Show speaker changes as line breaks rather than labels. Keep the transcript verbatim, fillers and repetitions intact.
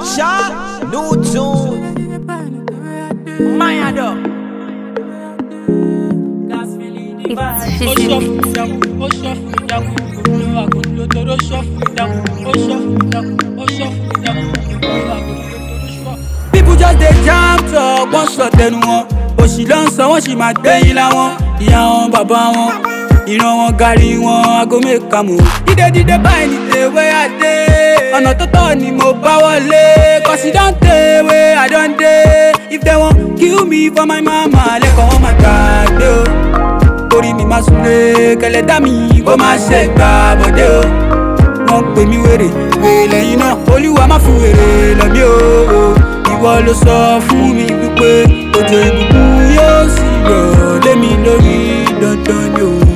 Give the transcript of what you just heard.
Sha, new tune. Mayado.
People just dey jam talk, wọ́n sọ tẹnu wọn. Òṣì ló ń sọ wọ́n sì máa gbẹ̀yìn láwọn. Ìyá wọn bàbá wọn, ìran wọn gàrí wọn, aago mẹ́ka mọ̀. Dídé dídé báyìí ní tèwé adé. Ọ̀nà tó tọ́ ni mo bá wọlé. Cause you don tèwé, I don dey. If they wan kill me for my mama, lẹ́kọ̀ọ́ wọn máa gbàgbé o. Orí mi máa súnlé, kẹlẹ̀ dá mi kó máa ṣe gbà bọ̀dé o. Wọ́n pè mí wèrè, wèrè lẹ́yìn náà. Olúwa má fi wèrè lọ mí o. Ìwọ ló sọ fún mi wípé òjò ìbùkún yóò sì rọ̀ lé mi lórí dandan ni o.